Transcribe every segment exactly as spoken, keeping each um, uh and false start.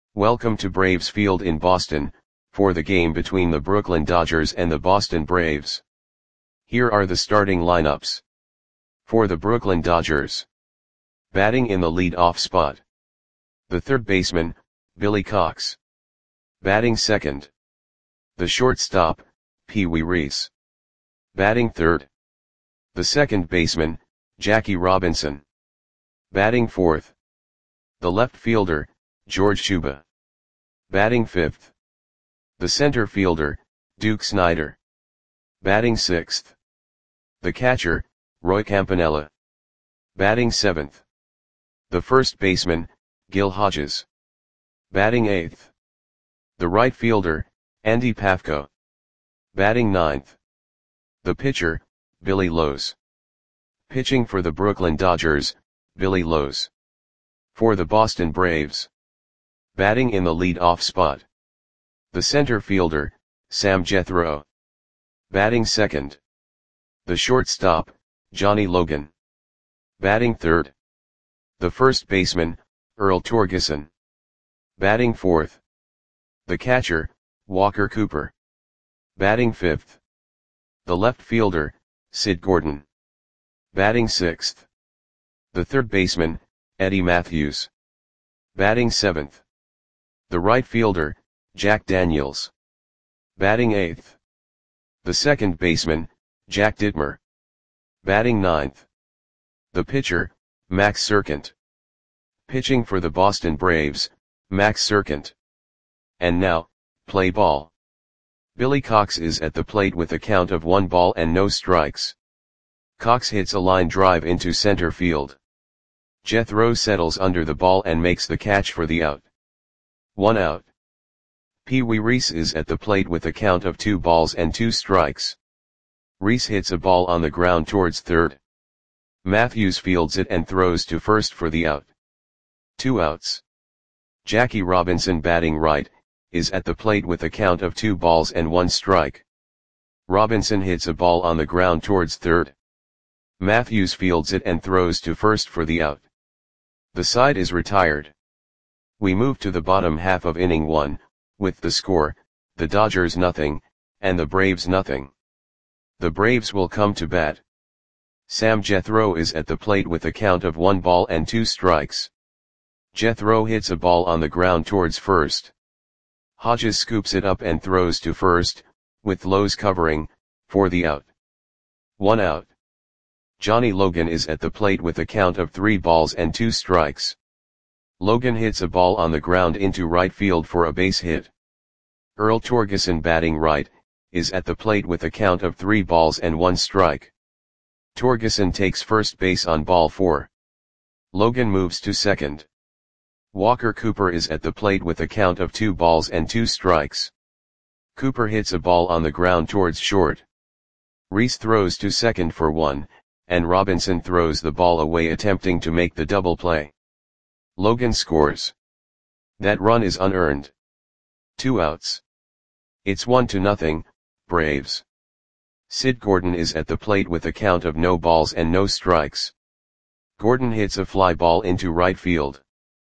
Welcome to Braves Field in Boston, for the game between the Brooklyn Dodgers and the Boston Braves. Here are the starting lineups. For the Brooklyn Dodgers. Batting in the lead-off spot. The third baseman, Billy Cox. Batting second. The shortstop, Pee Wee Reese. Batting third. The second baseman, Jackie Robinson. Batting fourth. The left fielder, George Shuba. Batting fifth. The center fielder, Duke Snider. Batting sixth. The catcher, Roy Campanella. Batting seventh. The first baseman, Gil Hodges. Batting eighth. The right fielder, Andy Pafko. Batting ninth. The pitcher, Billy Lowes. Pitching for the Brooklyn Dodgers, Billy Lowes. For the Boston Braves. Batting in the lead-off spot. The center fielder, Sam Jethro. Batting second. The shortstop, Johnny Logan. Batting third. The first baseman, Earl Torgeson. Batting fourth. The catcher, Walker Cooper. Batting fifth. The left fielder, Sid Gordon. Batting sixth. The third baseman, Eddie Matthews. Batting seventh. The right fielder, Jack Daniels. Batting eighth. The second baseman, Jack Dittmer. Batting ninth. The pitcher, Max Serkint. Pitching for the Boston Braves, Max Serkint. And now, play ball. Billy Cox is at the plate with a count of one ball and no strikes. Cox hits a line drive into center field. Jethro settles under the ball and makes the catch for the out. One out. Pee Wee Reese is at the plate with a count of two balls and two strikes. Reese hits a ball on the ground towards third. Matthews fields it and throws to first for the out. Two outs. Jackie Robinson, batting right, is at the plate with a count of two balls and one strike. Robinson hits a ball on the ground towards third. Matthews fields it and throws to first for the out. The side is retired. We move to the bottom half of inning one, with the score, the Dodgers nothing, and the Braves nothing. The Braves will come to bat. Sam Jethro is at the plate with a count of one ball and two strikes. Jethro hits a ball on the ground towards first. Hodges scoops it up and throws to first, with Lowes covering, for the out. One out. Johnny Logan is at the plate with a count of three balls and two strikes. Logan hits a ball on the ground into right field for a base hit. Earl Torgeson, batting right, is at the plate with a count of three balls and one strike. Torgeson takes first base on ball four. Logan moves to second. Walker Cooper is at the plate with a count of two balls and two strikes. Cooper hits a ball on the ground towards short. Reese throws to second for one, and Robinson throws the ball away attempting to make the double play. Logan scores. That run is unearned. Two outs. It's one to nothing, Braves. Sid Gordon is at the plate with a count of no balls and no strikes. Gordon hits a fly ball into right field.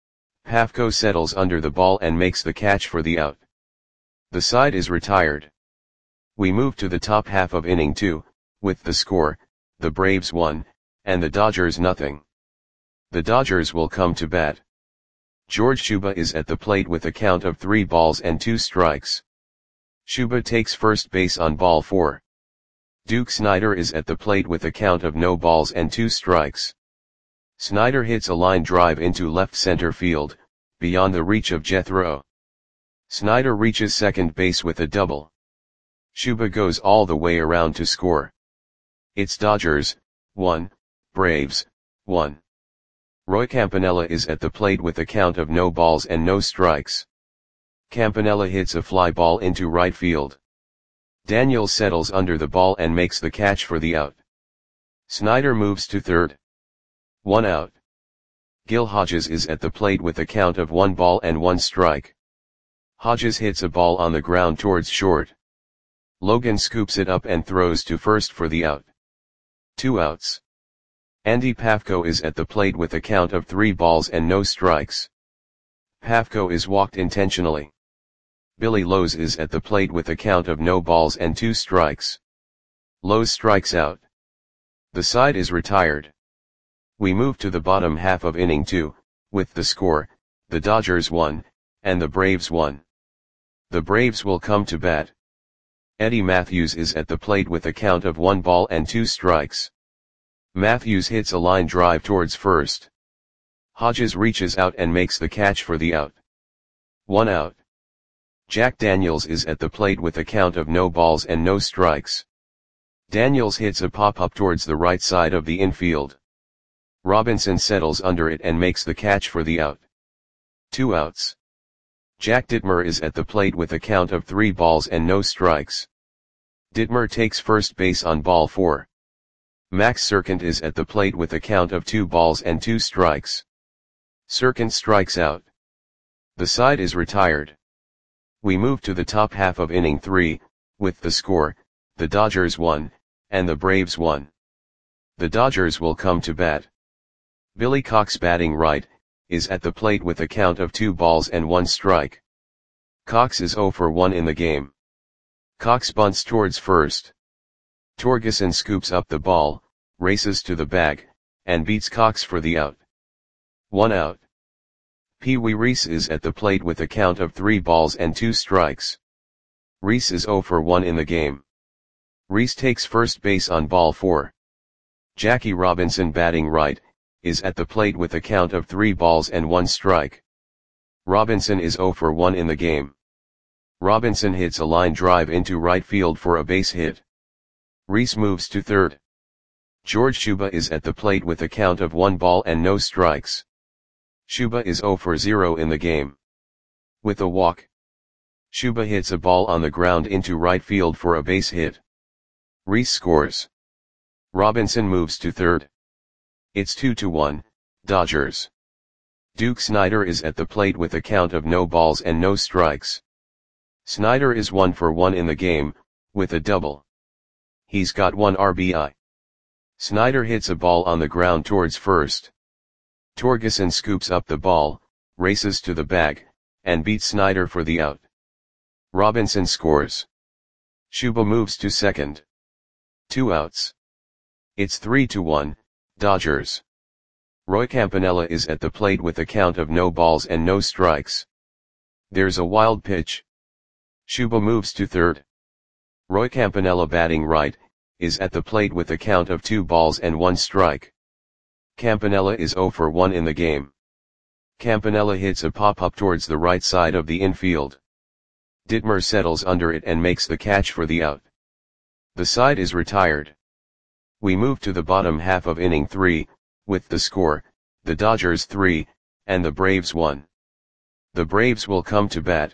Pafko settles under the ball and makes the catch for the out. The side is retired. We move to the top half of inning two, with the score, the Braves one, and the Dodgers nothing. The Dodgers will come to bat. George Shuba is at the plate with a count of three balls and two strikes. Shuba takes first base on ball four. Duke Snider is at the plate with a count of no balls and two strikes. Snider hits a line drive into left center field, beyond the reach of Jethro. Snider reaches second base with a double. Shuba goes all the way around to score. It's Dodgers, one, Braves, one. Roy Campanella is at the plate with a count of no balls and no strikes. Campanella hits a fly ball into right field. Daniels settles under the ball and makes the catch for the out. Snider moves to third. One out. Gil Hodges is at the plate with a count of one ball and one strike. Hodges hits a ball on the ground towards short. Logan scoops it up and throws to first for the out. Two outs. Andy Pafko is at the plate with a count of three balls and no strikes. Pafko is walked intentionally. Billy Lowe's is at the plate with a count of no balls and two strikes. Lowe's strikes out. The side is retired. We move to the bottom half of inning two, with the score, the Dodgers one, and the Braves one. The Braves will come to bat. Eddie Matthews is at the plate with a count of one ball and two strikes. Matthews hits a line drive towards first. Hodges reaches out and makes the catch for the out. One out. Jack Daniels is at the plate with a count of no balls and no strikes. Daniels hits a pop-up towards the right side of the infield. Robinson settles under it and makes the catch for the out. Two outs. Jack Dittmer is at the plate with a count of three balls and no strikes. Dittmer takes first base on ball four. Max Serkint is at the plate with a count of two balls and two strikes. Serkint strikes out. The side is retired. We move to the top half of inning three, with the score, the Dodgers one, and the Braves one. The Dodgers will come to bat. Billy Cox, batting right, is at the plate with a count of two balls and one strike. Cox is zero for one in the game. Cox bunts towards first. Torgeson scoops up the ball, races to the bag, and beats Cox for the out. One out. Pee Wee Reese is at the plate with a count of three balls and two strikes. Reese is zero for one in the game. Reese takes first base on ball four. Jackie Robinson, batting right, is at the plate with a count of three balls and one strike. Robinson is zero for one in the game. Robinson hits a line drive into right field for a base hit. Reese moves to third. George Shuba is at the plate with a count of one ball and no strikes. Shuba is zero for zero in the game. With a walk, Shuba hits a ball on the ground into right field for a base hit. Reese scores. Robinson moves to third. It's two to one, Dodgers. Duke Snider is at the plate with a count of no balls and no strikes. Snider is one for one in the game, with a double. He's got one R B I. Snider hits a ball on the ground towards first. Torgeson scoops up the ball, races to the bag, and beats Snider for the out. Robinson scores. Shuba moves to second. Two outs. It's three to one, Dodgers. Roy Campanella is at the plate with a count of no balls and no strikes. There's a wild pitch. Shuba moves to third. Roy Campanella, batting right, is at the plate with a count of two balls and one strike. Campanella is zero for one in the game. Campanella hits a pop-up towards the right side of the infield. Dittmer settles under it and makes the catch for the out. The side is retired. We move to the bottom half of inning three, with the score, the Dodgers three, and the Braves one. The Braves will come to bat.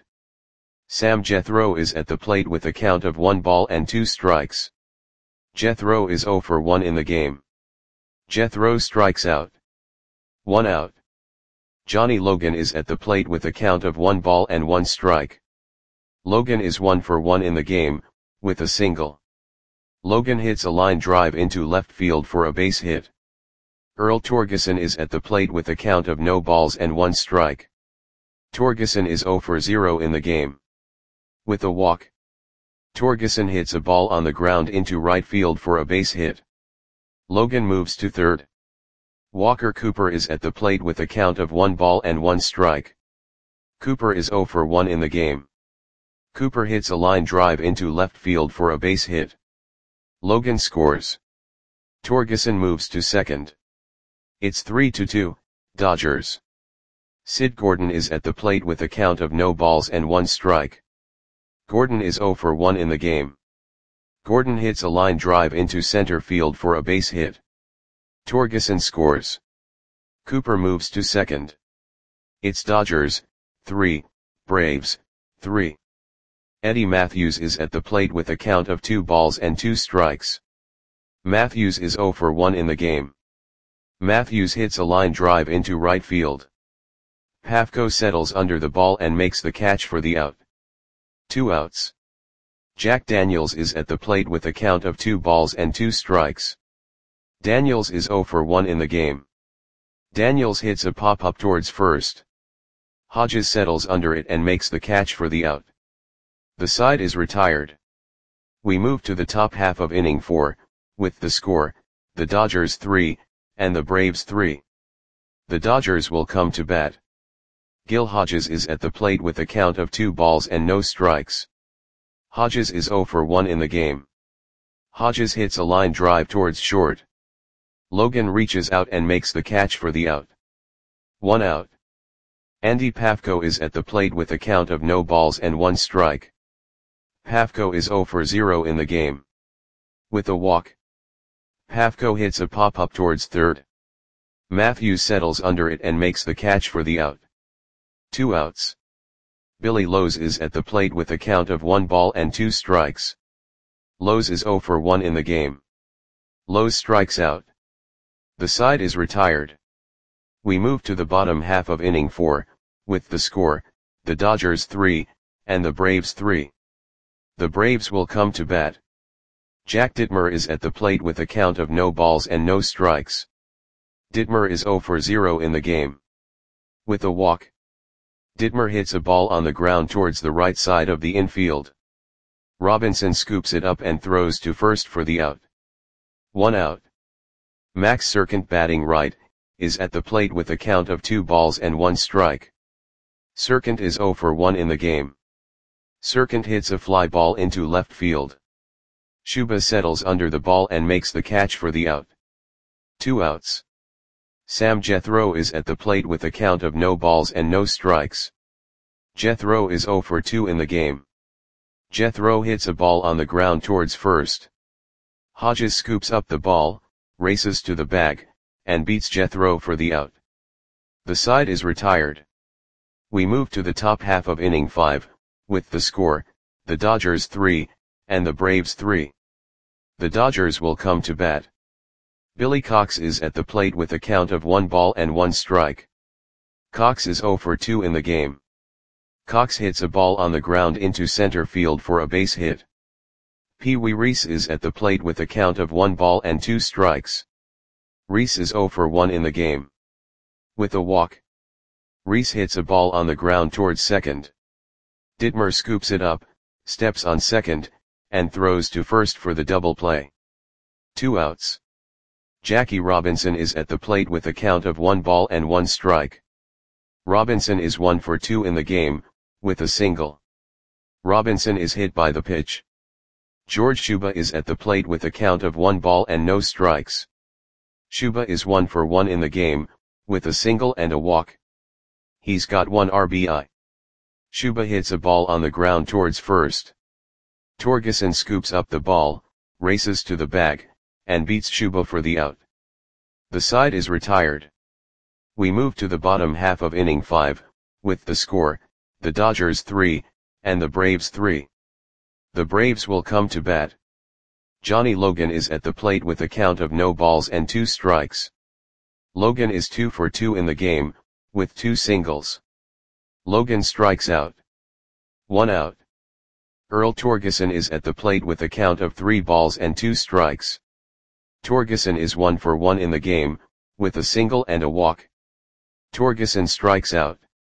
Sam Jethro is at the plate with a count of one ball and two strikes. Jethro is zero for one in the game. Jethro strikes out. One out. Johnny Logan is at the plate with a count of one ball and one strike. Logan is one for one in the game, with a single. Logan hits a line drive into left field for a base hit. Earl Torgeson is at the plate with a count of no balls and one strike. Torgeson is zero for zero in the game. With a walk, Torgeson hits a ball on the ground into right field for a base hit. Logan moves to third. Walker Cooper is at the plate with a count of one ball and one strike. Cooper is zero for one in the game. Cooper hits a line drive into left field for a base hit. Logan scores. Torgeson moves to second. It's three to two, Dodgers. Sid Gordon is at the plate with a count of no balls and one strike. Gordon is zero for one in the game. Gordon hits a line drive into center field for a base hit. Torgeson scores. Cooper moves to second. It's Dodgers, three, Braves, three. Eddie Matthews is at the plate with a count of two balls and two strikes. Matthews is zero for one in the game. Matthews hits a line drive into right field. Pafko settles under the ball and makes the catch for the out. Two outs. Jack Daniels is at the plate with a count of two balls and two strikes. Daniels is zero for one in the game. Daniels hits a pop-up towards first. Hodges settles under it and makes the catch for the out. The side is retired. We move to the top half of inning four, with the score, the Dodgers three, and the Braves three. The Dodgers will come to bat. Gil Hodges is at the plate with a count of two balls and no strikes. Hodges is oh for one in the game. Hodges hits a line drive towards short. Logan reaches out and makes the catch for the out. One out. Andy Pafko is at the plate with a count of no balls and one strike. Pafko is oh for zero in the game. With a walk. Pafko hits a pop-up towards third. Matthews settles under it and makes the catch for the out. Two outs. Billy Lowe is at the plate with a count of one ball and two strikes. Lowe is oh for one in the game. Lowe strikes out. The side is retired. We move to the bottom half of inning four, with the score, the Dodgers three, and the Braves three. The Braves will come to bat. Jack Dittmer is at the plate with a count of no balls and no strikes. Dittmer is oh for zero in the game. With a walk. Dittmer hits a ball on the ground towards the right side of the infield. Robinson scoops it up and throws to first for the out. One out. Max Serkint, batting right, is at the plate with a count of two balls and one strike. Serkint is oh for one in the game. Serkint hits a fly ball into left field. Shuba settles under the ball and makes the catch for the out. Two outs. Sam Jethro is at the plate with a count of no balls and no strikes. Jethro is oh for two in the game. Jethro hits a ball on the ground towards first. Hodges scoops up the ball, races to the bag, and beats Jethro for the out. The side is retired. We move to the top half of inning five, with the score, the Dodgers three, and the Braves three. The Dodgers will come to bat. Billy Cox is at the plate with a count of one ball and one strike. Cox is oh for two in the game. Cox hits a ball on the ground into center field for a base hit. Pee Wee Reese is at the plate with a count of one ball and two strikes. Reese is oh for one in the game. With a walk. Reese hits a ball on the ground towards second. Dittmer scoops it up, steps on second, and throws to first for the double play. Two outs. Jackie Robinson is at the plate with a count of one ball and one strike. Robinson is one for two in the game, with a single. Robinson is hit by the pitch. George Shuba is at the plate with a count of one ball and no strikes. Shuba is one for one in the game, with a single and a walk. He's got one R B I. Shuba hits a ball on the ground towards first. Torgeson scoops up the ball, races to the bag, and beats Shuba for the out. The side is retired. We move to the bottom half of inning five, with the score, the Dodgers three, and the Braves three. The Braves will come to bat. Johnny Logan is at the plate with a count of no balls and two strikes. Logan is two for two in the game, with two singles. Logan strikes out. One out. Earl Torgeson is at the plate with a count of three balls and two strikes. Torgeson is one for one in the game, with a single and a walk. Torgeson strikes out.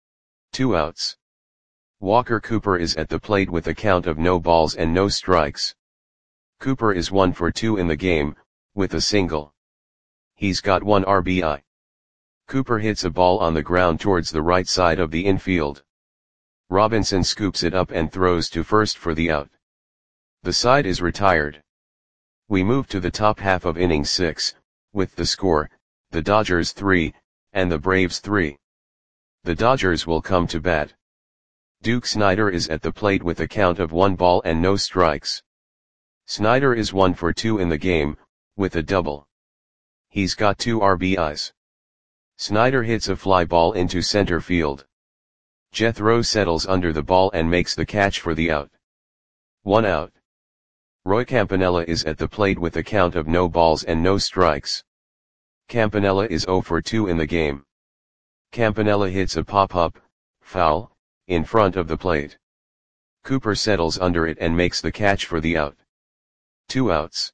Two outs. Walker Cooper is at the plate with a count of no balls and no strikes. Cooper is one for two in the game, with a single. He's got one R B I. Cooper hits a ball on the ground towards the right side of the infield. Robinson scoops it up and throws to first for the out. The side is retired. We move to the top half of inning six, with the score, the Dodgers three, and the Braves three. The Dodgers will come to bat. Duke Snider is at the plate with a count of one ball and no strikes. Snider is one for two in the game, with a double. He's got two R B Is. Snider hits a fly ball into center field. Jethro settles under the ball and makes the catch for the out. One out. Roy Campanella is at the plate with a count of no balls and no strikes. Campanella is oh for two in the game. Campanella hits a pop-up, foul, in front of the plate. Cooper settles under it and makes the catch for the out. Two outs.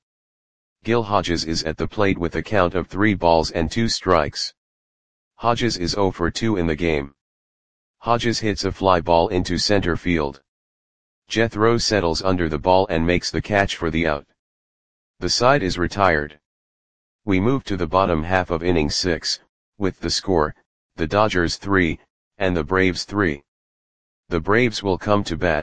Gil Hodges is at the plate with a count of three balls and two strikes. Hodges is oh for two in the game. Hodges hits a fly ball into center field. Jethro settles under the ball and makes the catch for the out. The side is retired. We move to the bottom half of inning six, with the score, the Dodgers three, and the Braves three. The Braves will come to bat.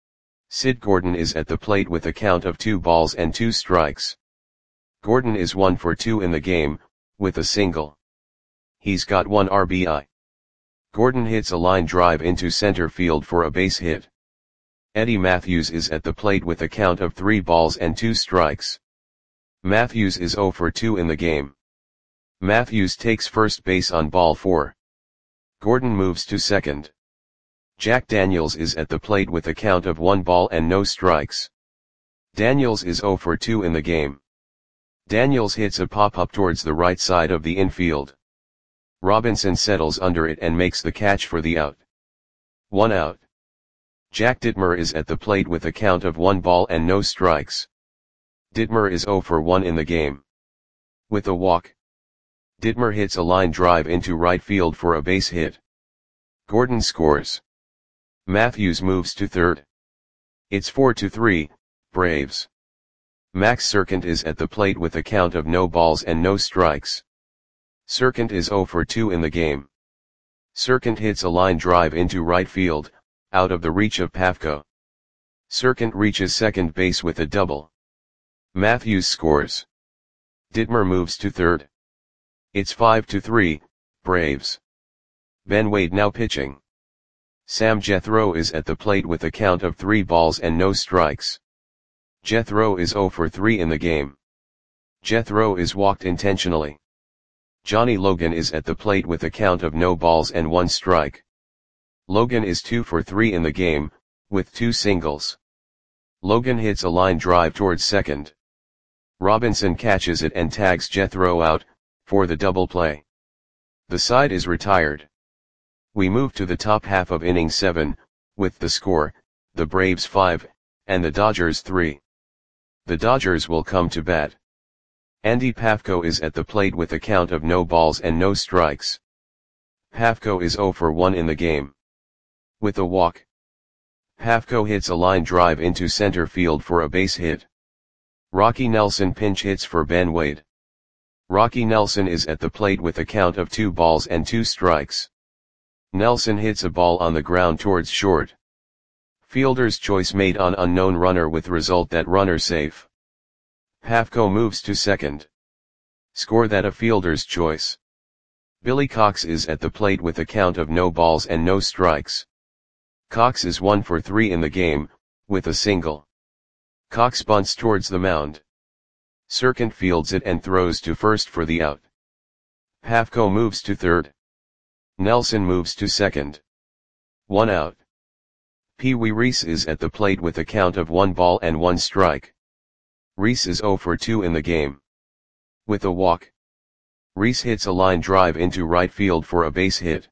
Sid Gordon is at the plate with a count of two balls and two strikes. Gordon is one for two in the game, with a single. He's got one R B I. Gordon hits a line drive into center field for a base hit. Eddie Matthews is at the plate with a count of three balls and two strikes. Matthews is zero for two in the game. Matthews takes first base on ball four. Gordon moves to second. Jack Daniels is at the plate with a count of one ball and no strikes. Daniels is zero for two in the game. Daniels hits a pop-up towards the right side of the infield. Robinson settles under it and makes the catch for the out. One out. Jack Dittmer is at the plate with a count of one ball and no strikes. Dittmer is zero for one in the game. With a walk. Dittmer hits a line drive into right field for a base hit. Gordon scores. Matthews moves to third. It's four to three, Braves. Max Serkint is at the plate with a count of no balls and no strikes. Serkint is zero for two in the game. Serkint hits a line drive into right field, out of the reach of Pafko. Serkint reaches second base with a double. Matthews scores. Dittmer moves to third. It's five to three, Braves. Ben Wade now pitching. Sam Jethro is at the plate with a count of three balls and no strikes. Jethro is zero for three in the game. Jethro is walked intentionally. Johnny Logan is at the plate with a count of no balls and one strike. Logan is two for three in the game, with two singles. Logan hits a line drive towards second. Robinson catches it and tags Jethro out, for the double play. The side is retired. We move to the top half of inning seven, with the score, the Braves five, and the Dodgers three. The Dodgers will come to bat. Andy Pafko is at the plate with a count of no balls and no strikes. Pafko is zero for one in the game. With a walk. Pafko hits a line drive into center field for a base hit. Rocky Nelson pinch hits for Ben Wade. Rocky Nelson is at the plate with a count of two balls and two strikes. Nelson hits a ball on the ground towards short. Fielder's choice made on unknown runner with result that runner safe. Pafko moves to second. Score that a fielder's choice. Billy Cox is at the plate with a count of no balls and no strikes. Cox is one for three in the game, with a single. Cox bunts towards the mound. Serkint fields it and throws to first for the out. Pafko moves to third. Nelson moves to second. One out. Pee Wee Reese is at the plate with a count of one ball and one strike. Reese is zero for two in the game. With a walk. Reese hits a line drive into right field for a base hit.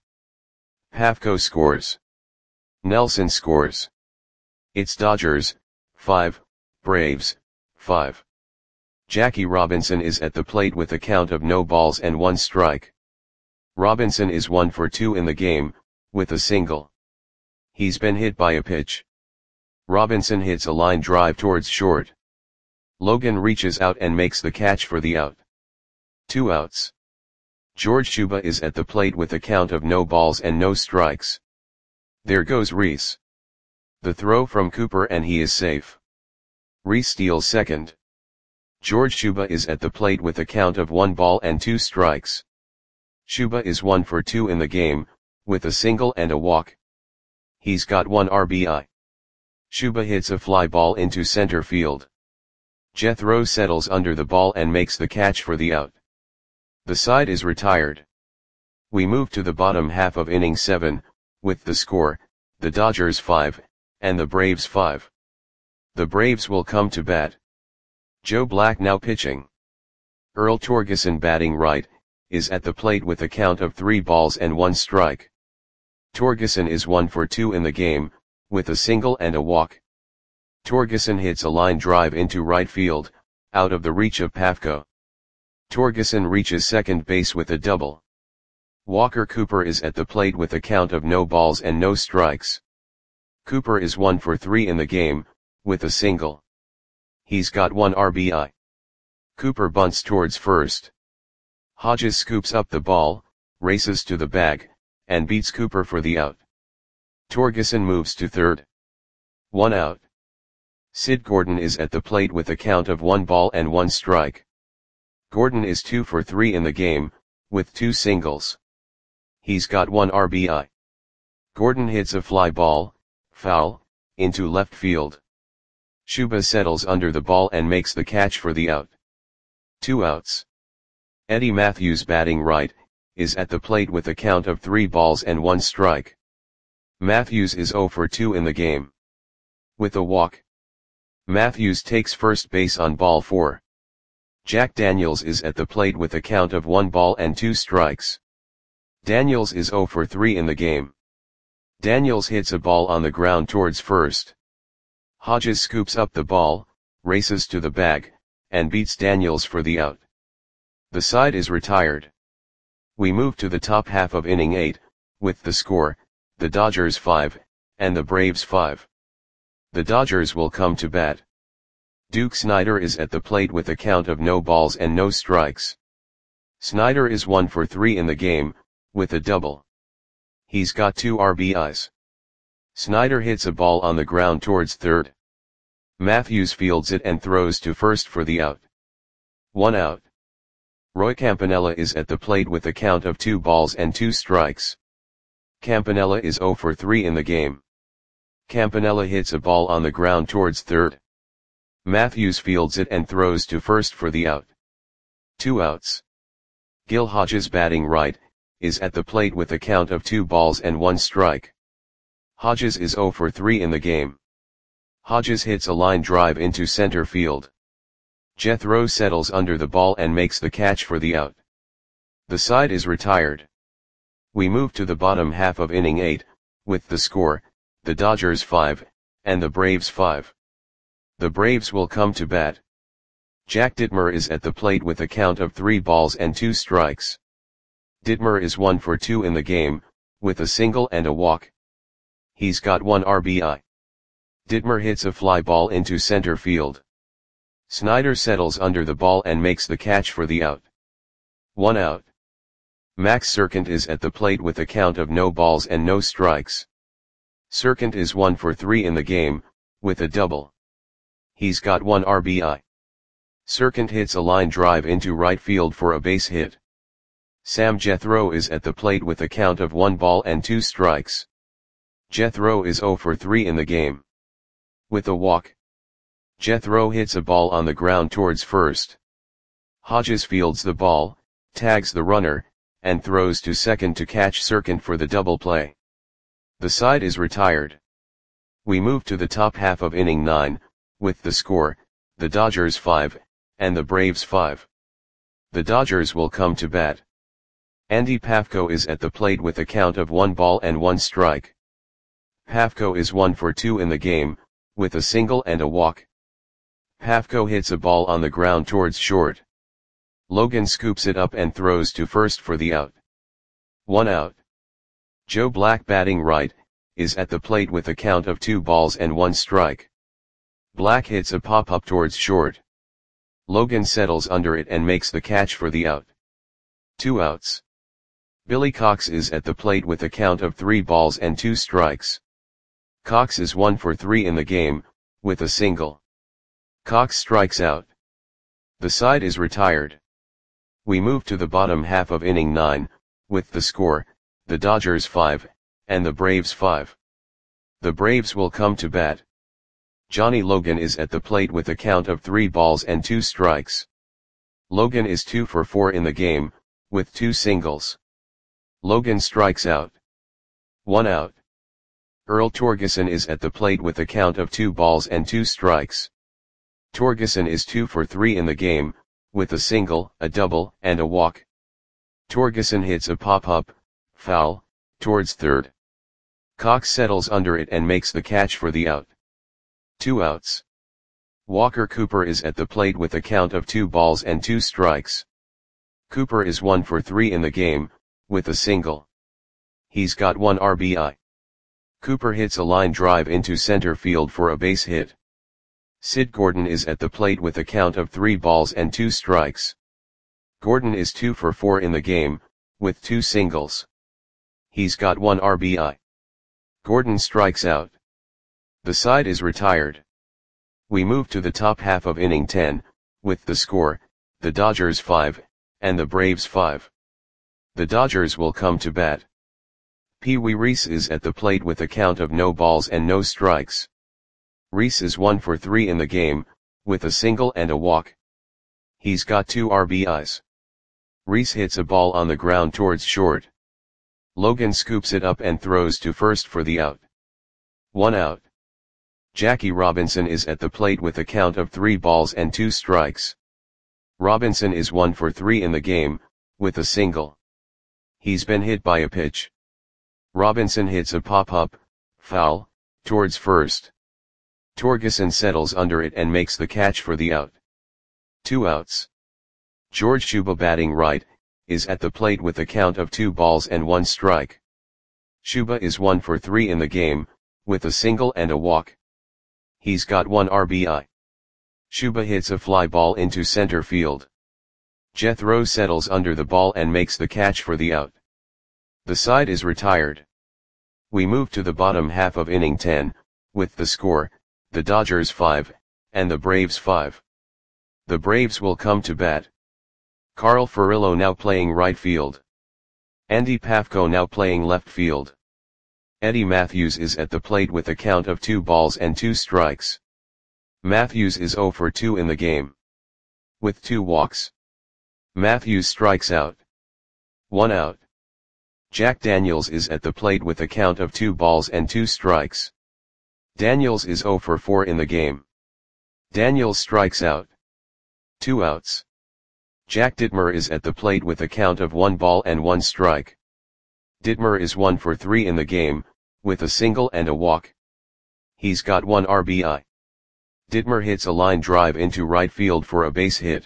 Pafko scores. Nelson scores. It's Dodgers, five, Braves, five. Jackie Robinson is at the plate with a count of no balls and one strike. Robinson is one for two in the game, with a single. He's been hit by a pitch. Robinson hits a line drive towards short. Logan reaches out and makes the catch for the out. Two outs. George Shuba is at the plate with a count of no balls and no strikes. There goes Reese. The throw from Cooper and he is safe. Reese steals second. George Shuba is at the plate with a count of one ball and two strikes. Shuba is one for two in the game, with a single and a walk. He's got one R B I. Shuba hits a fly ball into center field. Jethro settles under the ball and makes the catch for the out. The side is retired. We move to the bottom half of inning seven, with the score, the Dodgers five, and the Braves five. The Braves will come to bat. Joe Black now pitching. Earl Torgeson batting right, is at the plate with a count of three balls and one strike. Torgeson is one for two in the game, with a single and a walk. Torgeson hits a line drive into right field, out of the reach of Pafko. Torgeson reaches second base with a double. Walker Cooper is at the plate with a count of no balls and no strikes. Cooper is one for three in the game, with a single. He's got one R B I. Cooper bunts towards first. Hodges scoops up the ball, races to the bag, and beats Cooper for the out. Torgeson moves to third. One out. Sid Gordon is at the plate with a count of one ball and one strike. Gordon is two for three in the game, with two singles. He's got one R B I. Gordon hits a fly ball, foul, into left field. Shuba settles under the ball and makes the catch for the out. Two outs. Eddie Matthews, batting right, is at the plate with a count of three balls and one strike. Matthews is zero for two in the game. With a walk, Matthews takes first base on ball four. Jack Daniels is at the plate with a count of one ball and two strikes. Daniels is zero for three in the game. Daniels hits a ball on the ground towards first. Hodges scoops up the ball, races to the bag, and beats Daniels for the out. The side is retired. We move to the top half of inning eight, with the score, the Dodgers five, and the Braves five. The Dodgers will come to bat. Duke Snider is at the plate with a count of no balls and no strikes. Snider is one for three in the game, with a double. He's got two R B Is. Snider hits a ball on the ground towards third. Matthews fields it and throws to first for the out. One out. Roy Campanella is at the plate with a count of two balls and two strikes. Campanella is zero for three in the game. Campanella hits a ball on the ground towards third. Matthews fields it and throws to first for the out. Two outs. Gil Hodges, batting right, is at the plate with a count of two balls and one strike. Hodges is zero for three in the game. Hodges hits a line drive into center field. Jethro settles under the ball and makes the catch for the out. The side is retired. We move to the bottom half of inning eight, with the score, the Dodgers five, and the Braves five. The Braves will come to bat. Jack Dittmer is at the plate with a count of three balls and two strikes. Dittmer is one for two in the game, with a single and a walk. He's got one R B I. Dittmer hits a fly ball into center field. Snider settles under the ball and makes the catch for the out. One out. Max Serkint is at the plate with a count of no balls and no strikes. Serkint is one for three in the game, with a double. He's got one R B I. Serkint hits a line drive into right field for a base hit. Sam Jethro is at the plate with a count of one ball and two strikes. Jethro is zero for three in the game. With a walk, Jethro hits a ball on the ground towards first. Hodges fields the ball, tags the runner, and throws to second to catch Serkint for the double play. The side is retired. We move to the top half of inning nine, with the score, the Dodgers five, and the Braves five. The Dodgers will come to bat. Andy Pafko is at the plate with a count of one ball and one strike. Pafko is one for two in the game, with a single and a walk. Pafko hits a ball on the ground towards short. Logan scoops it up and throws to first for the out. One out. Joe Black, batting right, is at the plate with a count of two balls and one strike. Black hits a pop-up towards short. Logan settles under it and makes the catch for the out. Two outs. Billy Cox is at the plate with a count of three balls and two strikes. Cox is one for three in the game, with a single. Cox strikes out. The side is retired. We move to the bottom half of inning nine, with the score, the Dodgers five, and the Braves five. The Braves will come to bat. Johnny Logan is at the plate with a count of three balls and two strikes. Logan is two for four in the game, with two singles. Logan strikes out. One out. Earl Torgeson is at the plate with a count of two balls and two strikes. Torgeson is two for three in the game, with a single, a double, and a walk. Torgeson hits a pop-up, foul, towards third. Cox settles under it and makes the catch for the out. Two outs. Walker Cooper is at the plate with a count of two balls and two strikes. Cooper is one for three in the game, with a single. He's got one R B I. Cooper hits a line drive into center field for a base hit. Sid Gordon is at the plate with a count of three balls and two strikes. Gordon is two for four in the game, with two singles. He's got one R B I. Gordon strikes out. The side is retired. We move to the top half of inning ten, with the score, the Dodgers five, and the Braves five. The Dodgers will come to bat. Pee Wee Reese is at the plate with a count of no balls and no strikes. Reese is one for three in the game, with a single and a walk. He's got two R B Is. Reese hits a ball on the ground towards short. Logan scoops it up and throws to first for the out. One out. Jackie Robinson is at the plate with a count of three balls and two strikes. Robinson is one for three in the game, with a single. He's been hit by a pitch. Robinson hits a pop-up, foul, towards first. Torgeson settles under it and makes the catch for the out. Two outs. George Shuba, batting right, is at the plate with a count of two balls and one strike. Shuba is one for three in the game, with a single and a walk. He's got one R B I. Shuba hits a fly ball into center field. Jethro settles under the ball and makes the catch for the out. The side is retired. We move to the bottom half of inning ten, with the score, the Dodgers five, and the Braves five. The Braves will come to bat. Carl Furillo now playing right field. Andy Pafko now playing left field. Eddie Matthews is at the plate with a count of two balls and two strikes. Matthews is zero for two in the game, with two walks. Matthews strikes out. One out. Jack Daniels is at the plate with a count of two balls and two strikes. Daniels is zero for four in the game. Daniels strikes out. Two outs. Jack Dittmer is at the plate with a count of one ball and one strike. Dittmer is one for three in the game, with a single and a walk. He's got one R B I. Dittmer hits a line drive into right field for a base hit.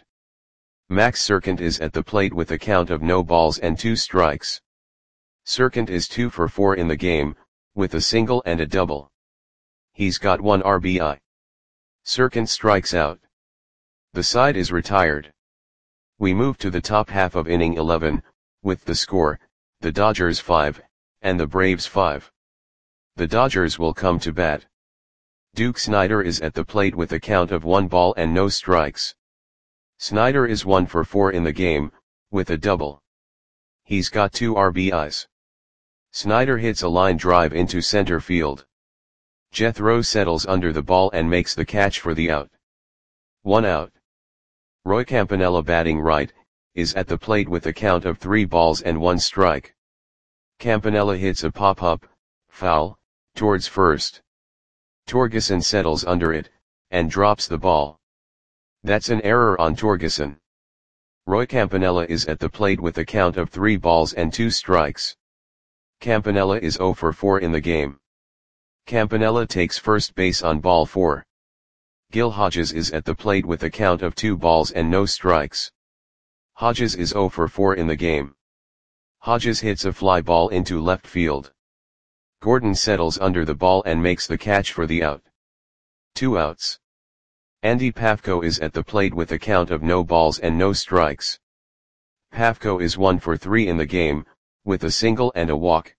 Max Serkint is at the plate with a count of no balls and two strikes. Serkint is two for four in the game, with a single and a double. He's got one R B I. Serkint strikes out. The side is retired. We move to the top half of inning eleven, with the score, the Dodgers five, and the Braves five. The Dodgers will come to bat. Duke Snider is at the plate with a count of one ball and no strikes. Snider is one for four in the game, with a double. He's got two R B Is. Snider hits a line drive into center field. Jethro settles under the ball and makes the catch for the out. One out. Roy Campanella, batting right, is at the plate with a count of three balls and one strike. Campanella hits a pop-up, foul, towards first. Torgeson settles under it, and drops the ball. That's an error on Torgeson. Roy Campanella is at the plate with a count of three balls and two strikes. Campanella is zero for four in the game. Campanella takes first base on ball four. Gil Hodges is at the plate with a count of two balls and no strikes. Hodges is zero for four in the game. Hodges hits a fly ball into left field. Gordon settles under the ball and makes the catch for the out. Two outs. Andy Pafko is at the plate with a count of no balls and no strikes. Pafko is one for three in the game, with a single and a walk.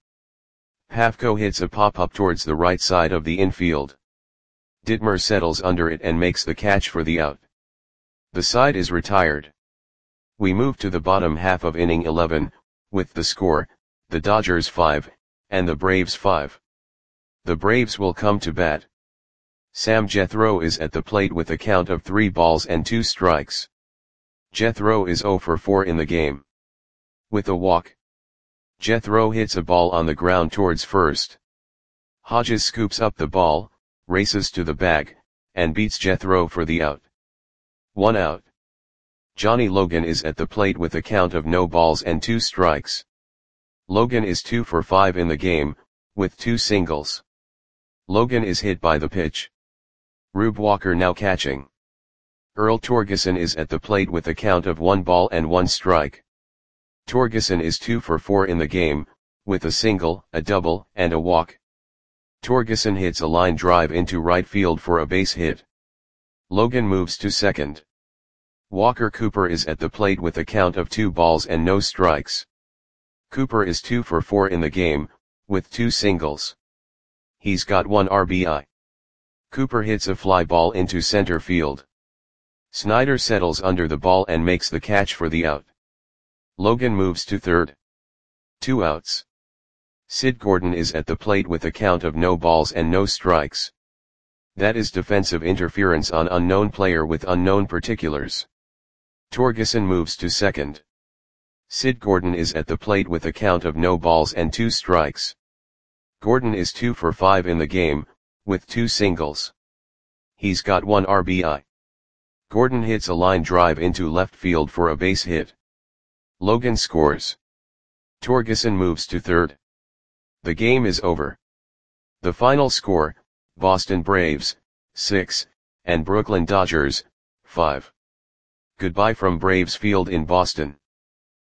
Pafko hits a pop-up towards the right side of the infield. Dittmer settles under it and makes the catch for the out. The side is retired. We move to the bottom half of inning eleven, with the score, the Dodgers five, and the Braves five. The Braves will come to bat. Sam Jethro is at the plate with a count of three balls and two strikes. Jethro is zero for four in the game, with a walk. Jethro hits a ball on the ground towards first. Hodges scoops up the ball, races to the bag, and beats Jethro for the out. One out. Johnny Logan is at the plate with a count of no balls and two strikes. Logan is two for five in the game, with two singles. Logan is hit by the pitch. Rube Walker now catching. Earl Torgeson is at the plate with a count of one ball and one strike. Torgeson is two for four in the game, with a single, a double, and a walk. Torgeson hits a line drive into right field for a base hit. Logan moves to second. Walker Cooper is at the plate with a count of two balls and no strikes. Cooper is two for four in the game, with two singles. He's got one R B I. Cooper hits a fly ball into center field. Snyder settles under the ball and makes the catch for the out. Logan moves to third. Two outs. Sid Gordon is at the plate with a count of no balls and no strikes. That is defensive interference on unknown player with unknown particulars. Torgeson moves to second. Sid Gordon is at the plate with a count of no balls and two strikes. Gordon is two for five in the game, with two singles. He's got one R B I. Gordon hits a line drive into left field for a base hit. Logan scores. Torgeson moves to third. The game is over. The final score, Boston Braves, six, and Brooklyn Dodgers, five. Goodbye from Braves Field in Boston.